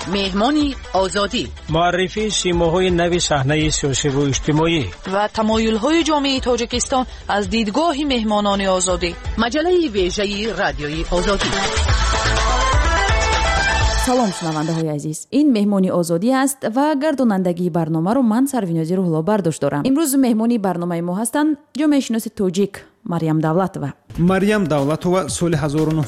مهمانی آزادی، معرفی سیماهای نو صحنه سیاسی و اجتماعی و تمایل‌های جامعه تاجیکستان از دیدگاه مهمانان آزادی. مجله ویژه رادیوی آزادی. салом шунавандаҳои азиз, ин меҳмони озодӣ аст ва гардонандагии барномаро ман Сарвинози Рӯҳулло бардошт дорам. имрӯз меҳмони барномаи мо ҳастанд ҷомеашиноси тоҷик Марьям Давлатова. Марьям Давлатова соли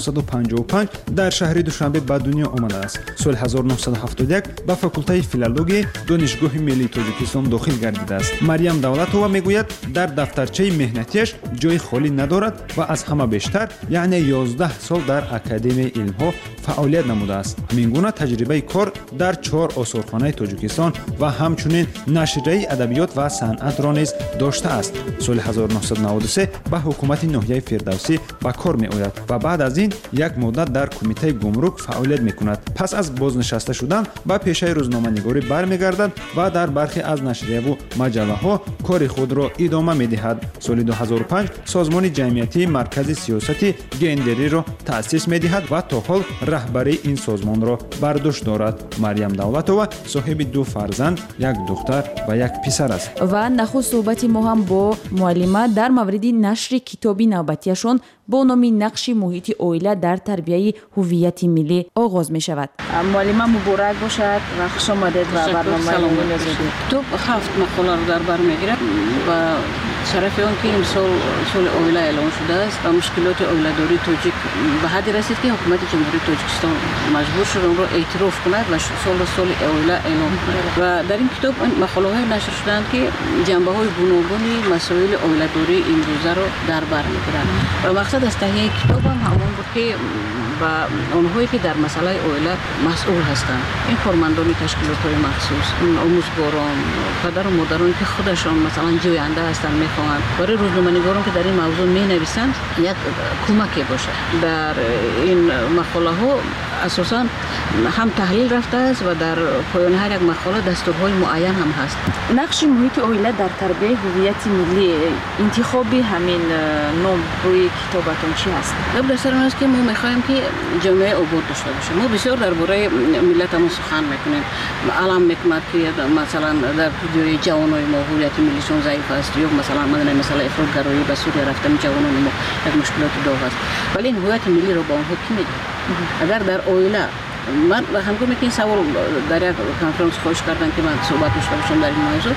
1955 дар шаҳри Душанбе ба дунё омадааст. Соли 1971 ба факултаи филология донишгоҳи миллии Тоҷикистон дохил гардидааст. Марьям Давлатова мегӯяд, дар дафтарчаи меҳнатиаш ҷои холӣ надорад ва аз ҳама бештар, яъне 11 сол дар Академияи илмҳо фаъолият намудааст. Ҳамин гуна таҷрибаи кор дар 4 осорхонаи Тоҷикистон ва ҳамчунин нашрияи адабиёт ва санъатро низ доштааст. Соли 1993 ба ҳукумати ноҳияи Фирдавсӣ ба кор меояд ва баъд аз ин як муддат дар кумитаи гумрук фаъолият мекунад. Пас аз бознишаста шудан ба пешаи рӯзноманигорӣ бармегардад ва дар бархе аз нашрияву маҷаллаҳо кори худро идома медиҳад. Соли 2005 созмони ҷамъиятии маркази сиёсати гендериро таъсис медиҳад ва то ҳол раҳбарии ин созмонро бар дӯш дорад. Марьям Давлатова соҳиби 2 фарзанд, 1 духтар ва 1 писар аст. ва нахуст суҳбати мо ҳам бо муаллима дар мавриди нашри китоби навбатиашон бо номи нақши муҳити оила дар тарбияи ҳуввияти миллӣ оғоз мешавад. муаллима муборак бошад ва хуш омадед ва барномаи меҳмони озодӣ. китоб 7 мақоларо дар бар мегирад ва шарафи он ки имсол соли оила эълон шудааст ва мушкилоти оиладории тоҷик ба ҳадде расид ки ҳукумати ҷумҳурии Тоҷикистон маҷбур шуд онро эътироф кунад ва соли оила эълон кунад. ва дар ин китоб мақолаҳое нашр шуданд ки ҷанбаҳои гуногуни масоили оиладории имрӯзаро дар бар мегиранд. ва мақсад аз таҳияи китобам ҳамон буд ки ба онҳое ки дар масъалаи оила масъул ҳастанд, ин кормандони ташкилотҳои махсус, омӯзгорон, падару модароне ки худашон масалан ҷӯянда ҳастанд, мехоҳанд барои рӯзноманигорон ки дар ин мавзӯъ менависанд як кӯмаке бошад. дар ин мақолаҳо асосан ҳам таҳлил рафтааст ва дар поёни ҳар як мақола дастурҳои муайян ҳам ҳаст. нақши муҳити оила дар тарбияи ҳуввияти миллӣ, интихоби ҳамин ном рӯи китобатон чи ҳаст? гап дар сар он аст ки мо мехоҳем ки ҷомеа обод дошта бошем. мо бисёр дар бораи миллатамон сухан мекунем. алам мекунад ки масалан дар ҷои ҷавонои мо ҳуввияти миллишон заиф аст, ё масалан мадонем масъалаи ифротгароӣ ба Сурия рафтани ҷавонони мо як мушкилоти дог аст. вале ин ҳуввияти миллиро ба онҳо ки медиҳад? агар дар оила ман ҳангоме ки ин савол дар як конференс хоҳиш кардам ки ман суҳбат дошта бошам дар ин мавзӯъ,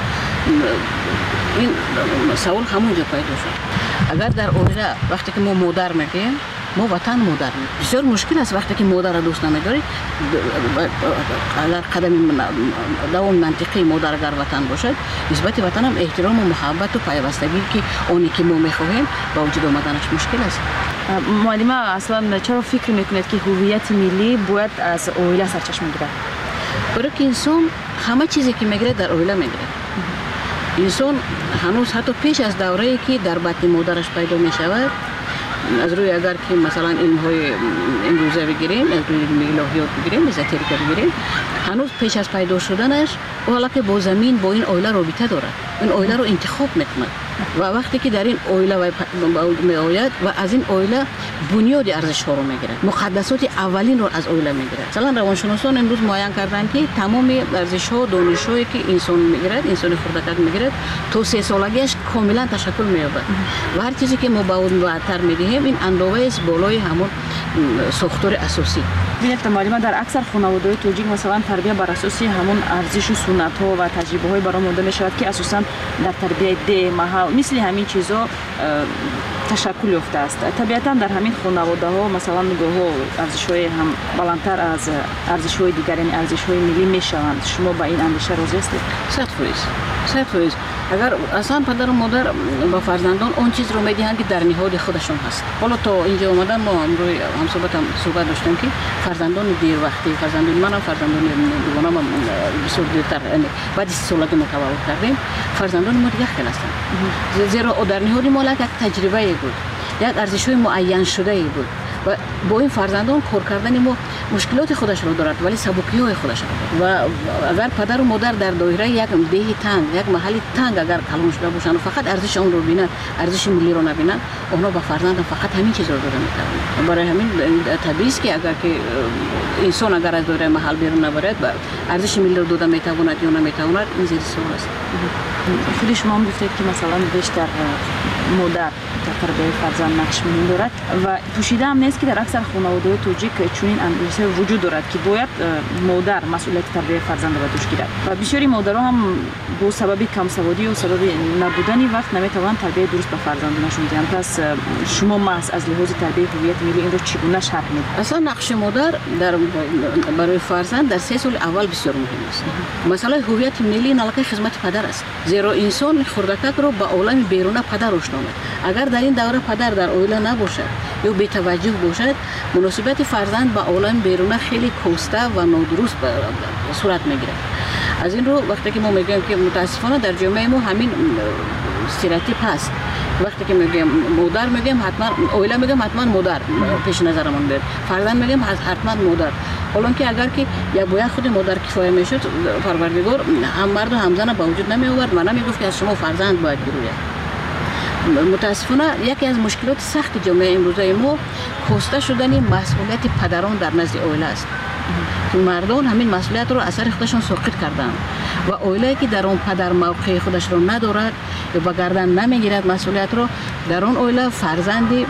ин савол ҳамон ҷо пайдо шуд. агар дар оила вақте ки мо модар мегӯем, мо ватан модар мегӯем. бисёр мушкил аст вақте ки модарро дӯст намедорӣ. агар қадами давоми мантиқии модар агар ватан бошад, нисбати ватанам эҳтирому муҳаббату пайвастагӣ ки оне ки мо мехоҳем ба вуҷуд омаданаш мушкил аст. муаллима, аслан чаро фикр мекунед ки ҳуввияти миллӣ бояд аз оила сарчашма гирад? барои ки инсон ҳама чизе ки мегирад дар оила мегирад. инсон ҳанӯз ҳатто пеш аз даврае ки дар батни модараш пайдо мешавад, аз рӯи агар ки масалан илмҳои имрӯза бигирем, аз рӯи илми илоҳиёт бигирем, эзотерика бигирем, ҳанӯз пеш аз пайдо шуданаш ӯ ҳаллаке бо замин, бо ин оила робита дорад. ин оиларо интихоб мекунад ва вақте ки дар ин оила меояд ва аз ин оила бунёди арзишҳоро мегирад, муқаддасоти аввалинро аз оила мегирад. масалан равоншуносон имрӯз муайян карданд ки тамоми арзишҳо, донишҳое ки инсон мегирад, инсони хурдакак мегирад, то 3 солагиаш комилан ташаккул меёбад. ва ҳар чизе ки мо ба ӯ ваътар медиҳем, ин андоваест болои ҳамон сохтори асосӣ. бинед муаллима, дар аксар хонаводаҳои тоҷик масалан тарбия бар асоси ҳамон арзишу суннатҳо ва таҷрибаҳое баромонда мешавад ки асосан дар тарбияи деҳ, маҳал мисли ҳамин чизҳо ташаккул ёфтааст. табиатан дар ҳамин хонаводаҳо масалан гоҳо арзишҳои ҳам баландтар аз арзишҳои дигар, яъне арзишҳои миллӣ мешаванд. шумо ба ин андеша розӣ ҳастед? 100%. агар аслан падару модар ба фарзандон он чизро медиҳанд ки дар ниҳоди худашон ҳаст. ҳоло то инҷо омадан мо амрӯи ҳамсоҳбатам суҳбат доштем ки фарзандони дервақтӣ, фарзандони манам, фарзандони дугонамам бисёр дертар баъди 30 солагӣ мо таваллуд кардем. фарзандони мо дигар хел ҳастанд. зеро дар ниҳоди мо як таҷрибае буд, як арзишҳои муайяншудаe буд ва бо ин фарзандон кор кардани мо مشکلات خودش رو دارد ولی سبکی‌های خودش رو دارد و اگر پدر و مادر در دایره یک دیه تنگ یک محل تنگ اگر کلان شده باشند و فقط ارزش اون رو ببینند ارزش ملی رو نبینند اونا به فرزند فقط همین چیز رو داده می‌توانند برای همین طبیعی است که اگر که انسان اگر از دایره محل بیرون نبرد ارزش ملی رو داده می‌تواند یا نمی‌تواند این زیر سوال است خود شما هم گفتید که مثلا بیشتر مادر در تربیت فرزند نقش مهم دارد و پوشیده هم نیست که در اکثر خانواده‌های توجیک چنین اندیشه وجود دارد که باید مادر مسئولیت تربیت فرزند را دوش گیرد و بسیاری مادرها هم با سبب کم سوادی و سبب نبودن وقت نمیتوانند تربیت درست به فرزندانشون دهند. پس شما محض از لحاظ تربیت هویت ملی این رو چگونه شرح می‌دهید؟ اصلا نقش مادر برای فرزند در 3 سال اول بسیار مهم است. مثلا هویت ملی نالکه خدمت پدر است. زیرا انسان خردکک رو با عالم بیرون پدر روشنا می‌کند. اگر در این دوره پدر در اویله نباشد یا بی توجه باشد مناسبت فرزند با عالم بیرون خیلی کوسته و نادرست صورت میگیرد. از این رو وقتی که ما میگیم که متاسفانه در جامعه ما همین استreotip هست وقتی که میگیم مادر میگیم حتما اویله میگیم حتما مادر پیش نظرمون بیاد فرزند میگیم حتما مادر حالا که اگر که یا باید خود مادر کفایه میشد پروردگار هم مرد و هم زن به وجود نمی آورد من نمیگفت که از شما فرزند باید بروید. متاسفانه یکی از مشکلات سخت جامعه امروزه ما کاسته شدن مسئولیت پدران در نزد اویله است. مردان همین مسئولیت رو اثر خودشون ساقط کردن و اویله‌ای که در اون پدر موقع خودش رو ندارد یا به گردن نمیگیرد مسئولیت رو در اون اویله فرزندی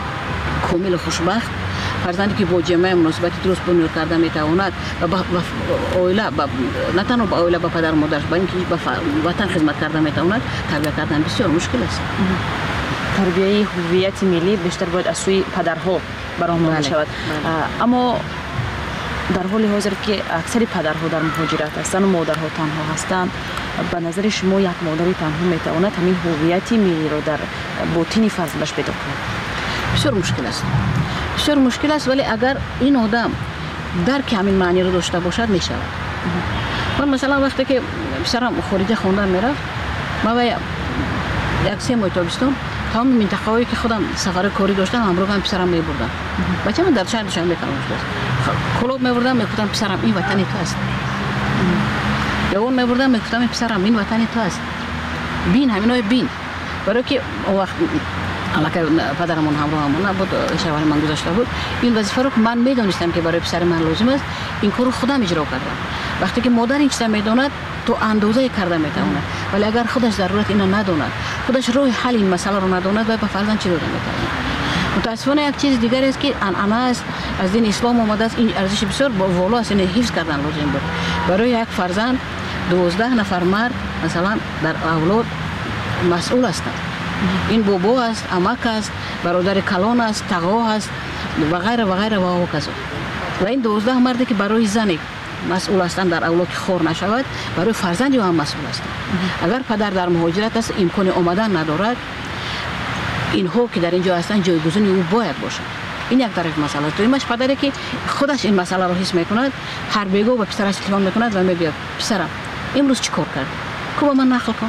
کامل خوشبخت فرزندی که با جامعه مناسبت درست بنیاد کرده میتواند و اویله نه تنها با اویله با پدر و مادرش با اینکه به وطن خدمت کرده میتواند تربیت کردن بسیار مشکل است. تربیت هویت ملی بیشتر باید از سوی پدرها برآمده شود. اما در حال حاضر که اکثر پدرها در مهاجرت هستند و مادرها تنها هستند به نظر شما یک مادری تنها میتواند همین هویت ملی رو در باطن فرزندش پیدا کند؟ بسیار مشکل است. بسیار مشکل است ولی اگر این آدم درک همین معنی رو داشته باشد میشود. من مثلا وقتی که پسرم خارج خواندن میرفت ما یک 3 ماه تابستون تمام منطقه‌ای که خودم سفر کاری داشتم همراه هم پسرم میبردم. بچه من در شهر دوشنبه کلان شد. کلوب میبردم میگفتم پسرم این وطن تو است. یا اون میبردم میگفتم پسرم این وطن تو است. بین همینای بین. برای که اون وقت علاقه پدرمون همراهمون نبود شوهر من گذاشته بود این وظیفه رو که من میدونستم که برای پسر من لازم است این کارو خودم اجرا کردم. وقتی که مادر این چیزا میدوند تو اندازه کرده میتواند ولی اگر خودش ضرورت اینو نداند خودش راه حل این مسئله رو نداند و به فرزند چی داده میتواند. متاسفانه یک چیز دیگر است که انعنه است از دین اسلام اومده است این ارزش بسیار بالا است این حفظ کردن لازم بود. برای یک فرزند 12 نفر مرد مثلا در اولاد مسئول هستند. این بابا است، عمک است، برادر کلان است، تقوا است و غیره و غیره و کذا. و این 12 مردی که برای زن مسئول هستند در اولاد که خور نشود برای فرزند هم مسئول هستند. اگر پدر در مهاجرت است امکان آمدن ندارد اینها که در اینجا هستند جایگزین او باید باشد. این یک طرف مسئله است. دومیش پدری که خودش این مسئله رو حس میکند هر بیگاه به پسرش تلفن میکند و میگه پسرم امروز چی کار کردی؟ کو با من نقل کن.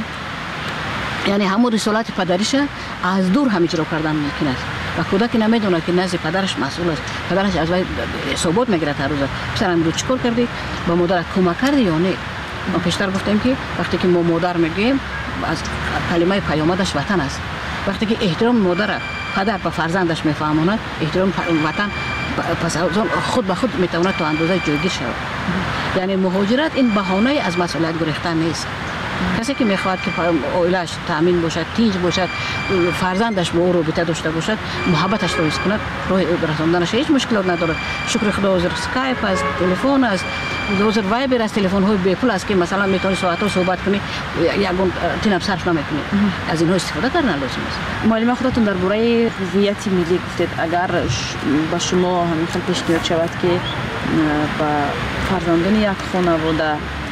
یعنی همون رسالت پدریش از دور هم اجرا کردن ممکن است و کودک نمیدونه که نزد پدرش مسئول است. پدرش از وی ثبات میگیره هر روز پسرم رو چیکار کردی با مادر کمک کردی یا نه. ما پیشتر گفتیم که وقتی که ما مادر میگیم از کلمه پیامدش وطن است. وقتی که احترام مادر پدر به فرزندش میفهماند احترام وطن پس خود به خود میتواند تا اندازه جایگیر شود. یعنی مهاجرت این بهانه از مسئولیت گریختن نیست. کسی که میخواد که اویلش تامین باشد تیج باشد فرزندش با او رابطه داشته باشد محبتش رو حس کند راه رساندنش هیچ مشکلات نداره. شکر خدا حاضر اسکایپ است تلفن است حاضر وایبر است تلفن های بی پول است که مثلا میتونی ساعت‌ها صحبت کنی یگون تینم صرف نمیکنی. از اینها استفاده کردن لازم است. معلم خودتون درباره هویت ملی گفتید اگر با شما همین پیشنهاد شود که با فرزندان یک خانواده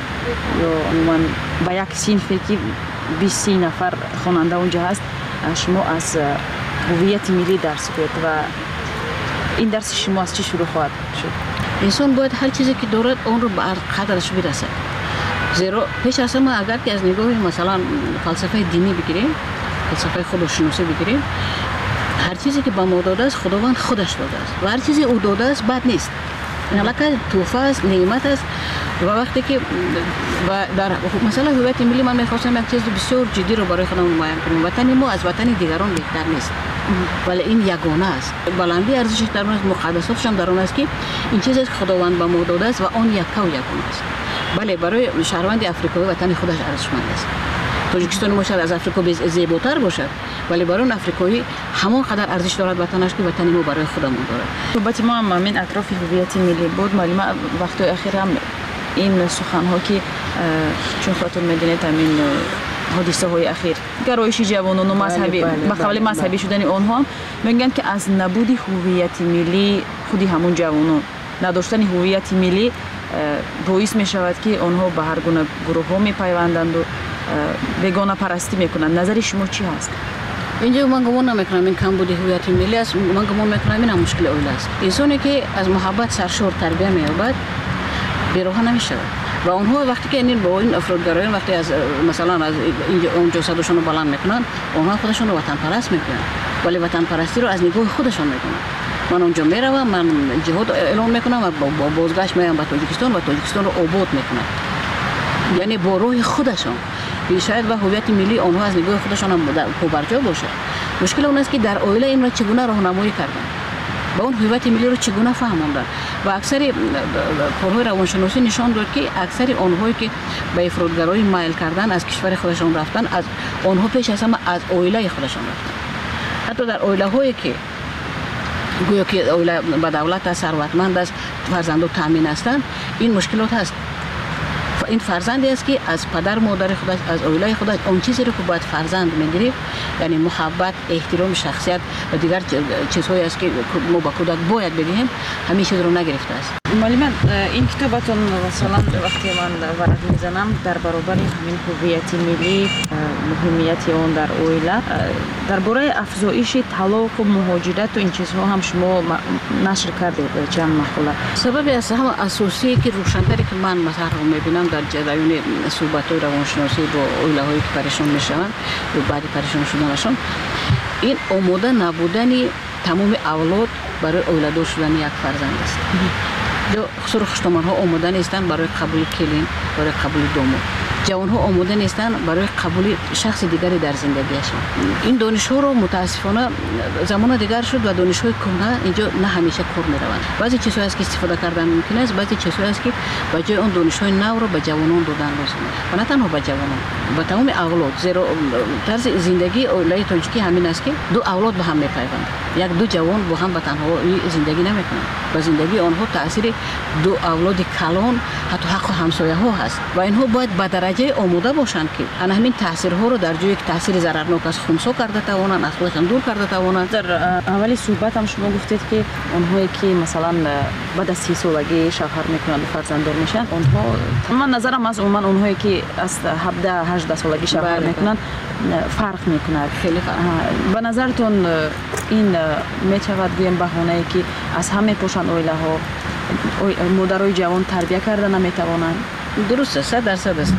یا عموما با یک صنفی که 20 نفر خواننده اونجا هست شما از هویت ملی درس کنید و این درس شما از چی شروع خواهد شد؟ انسان باید هر چیزی که دارد اون رو به قدرش برسد. زیرا پیش از همه اگر که از نگاه مثلا فلسفه دینی بگیریم فلسفه خودشناسی بگیریم هر چیزی که به ما داده است خداوند خودش داده است و هر چیزی او داده است بد نیست. علاقه توفه است، نعمت است. و وقتی که در مثلا هویت ملی من می‌خواستم یک چیز بسیار جدی رو برای خودم نمایان کنم. وطن ما از وطن دیگران بهتر نیست، ولی این یگانه است. بلندی ارزشش در اون است، مقدساتش هم در اون است که این چیزی است که خداوند به ما داده است و آن یکا و یگانه است. بله، برای شهروند افریقایی وطن خودش ارزشمند است. تاجیکستان ما شاید از افریقا زیباتر باشد، ولی برای اون افریقایی همان قدر ارزش دارد وطنش که وطن ما برای خودمون دارد. صحبت ما هم همین اطراف هویت ملی بود. معلومه وقت اخیر هم این سخن‌ها که چون خاطر می‌دونید همین حادثه های اخیر گرایش جوانان و مذهبی مقابل مذهبی شدن آنها هم میگن که از نبود هویت ملی خودی همون جوانان نداشتن هویت ملی باعث می شود که آنها به هر گونه گروه ها می پیوندند و بیگانه پرستی میکنند. نظر شما چی هست؟ اینجا من گمان نمیکنم این کمبود هویت ملی است. من گمان میکنم این هم مشکل اول است. انسانی که از محبت سرشار تربیت می‌یابد بی‌راه نمی‌شود و آنها وقتی که این با این افرادگرایان وقتی از مثلا از اینجا اونجا صداشون رو بلند میکنن، آنها خودشون رو وطن پرست میکنن، ولی وطن پرستی رو از نگاه خودشون میکنن. من اونجا میروم، من جهاد اعلام میکنم و با بازگشت میام به تاجیکستان و تاجیکستان رو آباد میکنم، یعنی با روح خودشون. شاید به هویت ملی آنها از نگاه خودشون هم پابرجا باشه. مشکل اون است که در اویله این را چگونه راهنمایی کردن، با اون هویت ملی رو چگونه فهموندن. و اکثر کارهای روانشناسی نشان داد که اکثر آنهایی که به افراطگرایی مایل کردن از کشور خودشون رفتن، از آنها پیش از همه از اویله خودشون رفتن. حتی در اویله هایی که گویا که اویله با دولت ثروتمند است، فرزندان تامین هستند، این مشکلات هست. این فرزندی است که از پدر مادر خودش، از اویله خودش اون چیزی رو که باید فرزند میگیره، یعنی محبت، احترام، شخصیت و دیگر چیزهایی است که ما با کودک باید بدهیم، همیشه رو نگرفته است. معلومه این کتابتون مثلا وقتی من ورق میزنم در برابر همین هویت ملی، مهمیت اون در اویله، درباره افزایش طلاق و مهاجرت و این چیزها هم شما نشر کردید چند مقاله. سبب از هم اساسی که روشن‌تری که من مثلا میبینم در جریان صحبت‌های روانشناسی با اویله‌هایی که پریشان میشوند و بعد پریشان شدنشون، این آماده نبودن تمام اولاد برای اولادار شدن یک فرزند است. یا سرخشتمان‌ها آماده نیستند برای قبول کلین، برای قبول داماد. جوان‌ها آماده نیستند برای قبول شخص دیگری در زندگیشان. این دانش‌ها رو متاسفانه زمان دیگر شد و دانش‌های کهنه اینجا نه همیشه کار می‌روند. بعضی چیزهایی است که استفاده کردن ممکن است، بعضی چیزهایی است که به جای اون دانش‌های نو رو به جوانان دادن لازمه. و نه تنها به جوانان، به تمام اولاد. زیرا طرز زندگی اولای تاجیکی همین است که دو اولاد به هم می‌پیوندند. یک دو جوان با هم به تنهایی زندگی نمی‌کنند. و زندگی آنها تأثیر دو اولاد کلان، حتی حق همسایه‌ها هست و اینها باید به درجه آماده باشند که همین تاثیرها رو در جای تاثیر ضررناک از خنثی کرده توانند، از خودشان دور کرده توانند. در اولی صحبت هم شما گفتید که آنهایی که مثلا بعد از 30 سالگی شوهر میکنند و فرزنددار میشن، آنها من نظرم از عموما اونهایی که از 17-18 سالگی شوهر میکنند فرق میکنه. خیلی فرق. به نظرتون این میشود گویم بهانه‌ای که از همه پوشان اویله ها مادرای جوان تربیت کردن نمیتوانند؟ درسته، 100% است.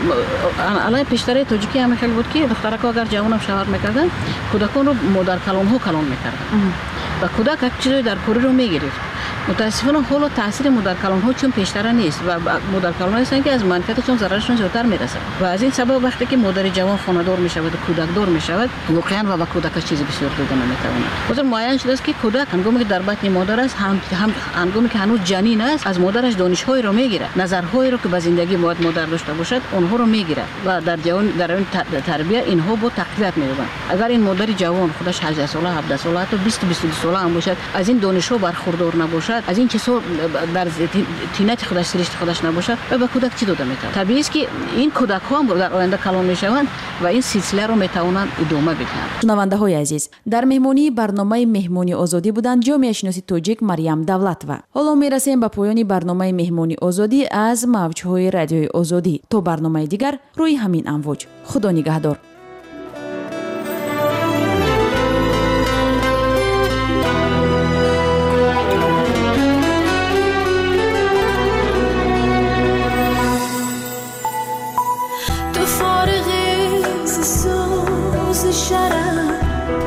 الان پیشتر تاجیکی هم خیلی بود که دخترها اگر جوان هم شوهر میکردن، کودکان رو مادر کلان ها کلان میکردن و کودک یک چیزی در کاری رو میگرفت. متاسفانه حالا تاثیر مادر کلان ها چون پیشتر نیست و مادر کلان هستن که از منفعتشون ضررشون زیادتر میرسه و از این سبب وقتی که مادر جوان خانه‌دار میشود و کودک دار میشود، واقعا و با کودک چیزی بسیار داده نمیتواند. مثلا معین شده است که کودک هنگامی که در بطن مادر است، هم هنگامی که هنوز جنین است، از مادرش دانش‌هایی رو میگیره، نظرهایی رو که به زندگی باید مادر داشته باشد اونها رو میگیره و در جوان در این تربیت اینها با تقویت می‌یابند. اگر این مادر جوان خودش 18 ساله، 17 ساله، حتی 20 ساله هم باشد، از این دانش‌ها برخوردار نباشد، از این چیزها در تینت خودش سرشت خودش نباشد و به کودک چی داده میتونه؟ طبیعی است که این کودک ها هم در آینده کلان میشوند و این سلسله رو میتوانند ادامه بدهند. شنونده های عزیز، در مهمانی برنامه مهمانی آزادی بودند جامعه شناسی تاجیک مریم دولتова. حالا میرسیم به پایان برنامه مهمانی آزادی از موج‌های رادیوی آزادی. تا برنامه دیگر روی همین امواج. خدا نگهدار.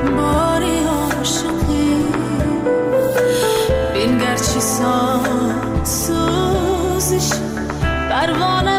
باری عاشقی بین گرچی سان پروانه